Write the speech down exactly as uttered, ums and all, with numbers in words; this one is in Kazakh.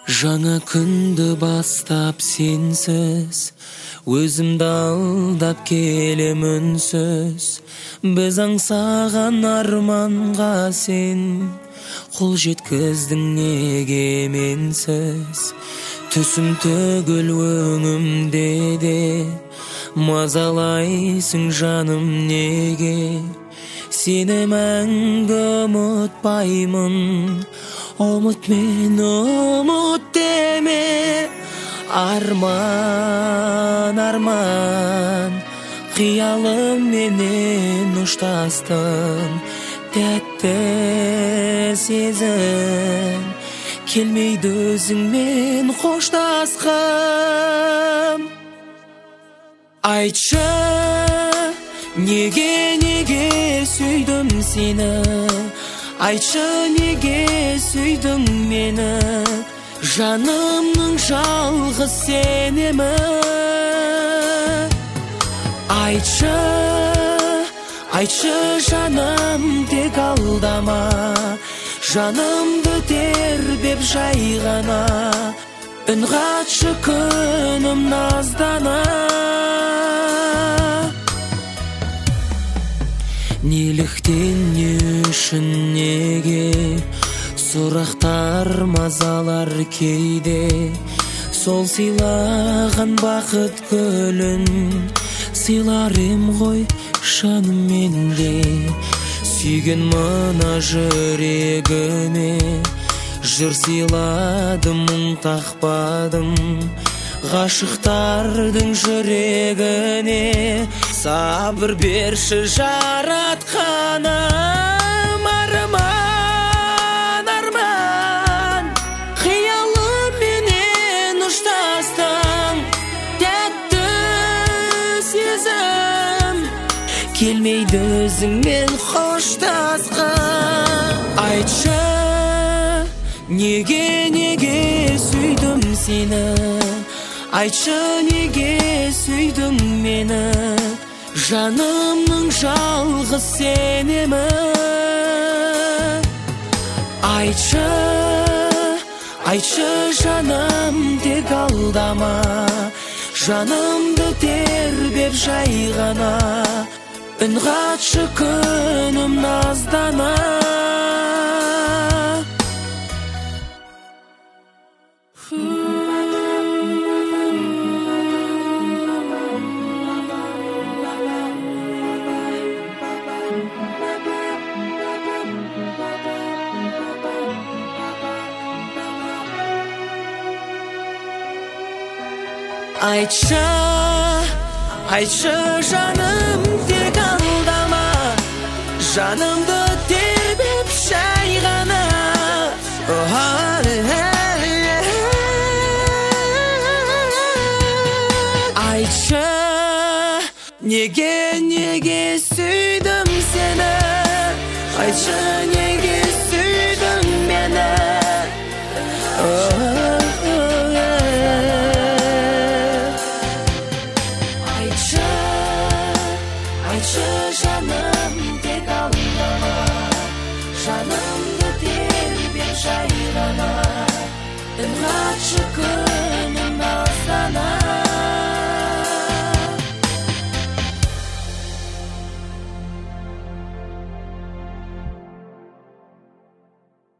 Жаңа күнді бастап сенсіз, өзімді алдап келем үнсіз. Біз аңсаған арманға сен қол жеткіздің неге менсіз. Түсім түгіл өңімде де мазалайсың жаным неге. Сені мәңгі ұмытпаймын, ұмыт мені, ұмыт деме. Арман, арман, қиялым менен ұштастың. Тәтті сезім, келмейді өзіңмен қоштасқым. Айтшы, неге, неге сүйдім сені? Айтшы, неге сүйдің мені? Жанымның жалғыз сенемі? Айтшы, айтшы жаным, тек алдама. Жанымды тербеп жай ғана, үн қатшы күнім наздана. Неліктен, не үшін, неге сұрақтар мазалар кейде. Сол сыйлаған бақыт гүлін сыйлар ем ғой жаным менде. Сүйген мына жүрегіме жыр сыйладым, мұң тақпадым. Ғашықтардың жүрегіне сабыр берші жаратқаным. Арман, арман, қиялым менен ұштастың. Тәтті сезім, келмейді өзіңмен қоштасқым. Айтшы, неге, неге сүйдім сені? Айтшы, неге сүйдің мені? Жанымның жалғыз сенемі? Айтшы, айтшы жаным, тек алдама. Жанымды тербеп жай ғана, үн қатшы күнім наздана. Айтшы, айтшы жаным, тек алдама. Жанымды тербеп жай ғана. Айтшы, неге, неге сүйдім сені? Айтшы, неге сүйдің мені? Айтшы жаным, тек алдама. Жанымды тербеп жай ғана, үн қатшы